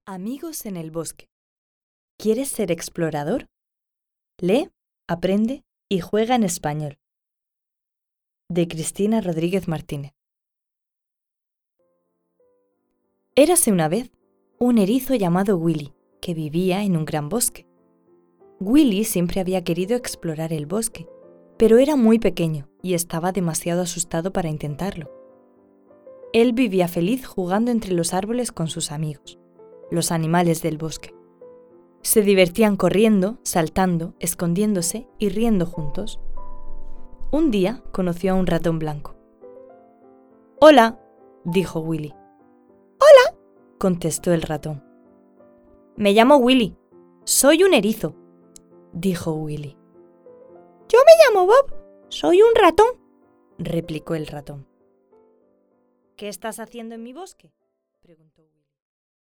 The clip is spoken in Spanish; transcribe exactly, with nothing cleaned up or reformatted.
Amigos en el bosque. ¿Quieres ser explorador? Lee, aprende y juega en español. De Cristina Rodríguez Martínez. Érase una vez un erizo llamado Willy, que vivía en un gran bosque. Willy siempre había querido explorar el bosque, pero era muy pequeño y estaba demasiado asustado para intentarlo. Él vivía feliz jugando entre los árboles con sus amigos, los animales del bosque. Se divertían corriendo, saltando, escondiéndose y riendo juntos. Un día conoció a un ratón blanco. «Hola», dijo Willy. «Hola», contestó el ratón. «Me llamo Willy. Soy un erizo», dijo Willy. «Yo me llamo Bob. Soy un ratón», replicó el ratón. «¿Qué estás haciendo en mi bosque?», preguntó Willy.